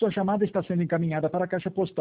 Sua chamada está sendo encaminhada para a caixa postal